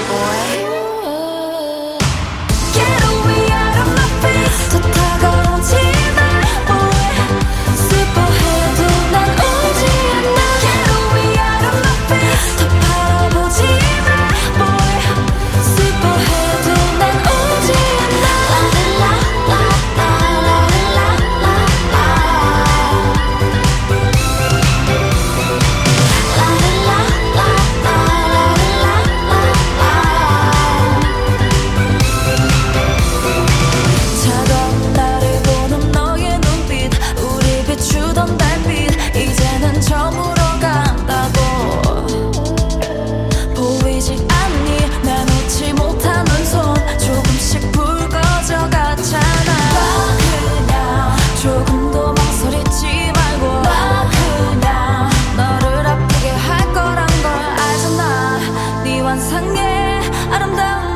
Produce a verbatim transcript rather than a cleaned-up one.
boy. Get away out of my face. 더 다가오지 마, boy. 슬퍼해도 난 오지 않아. Get away out of my face. 더 바라보지 마, boy. 슬퍼해도 난 오지 않아. 차가운 나를 보는 너의 눈빛, 우리 비추던 달빛 이제는 저물어 간다고. 보이지 않니 나 놓지 못하는 손, 조금씩 붉어져 가잖아. 나 그냥 조금 더 망설이지 말고, 나 그냥 너를 아프게 할 거란 걸 알잖아. 네 환상의 아름다운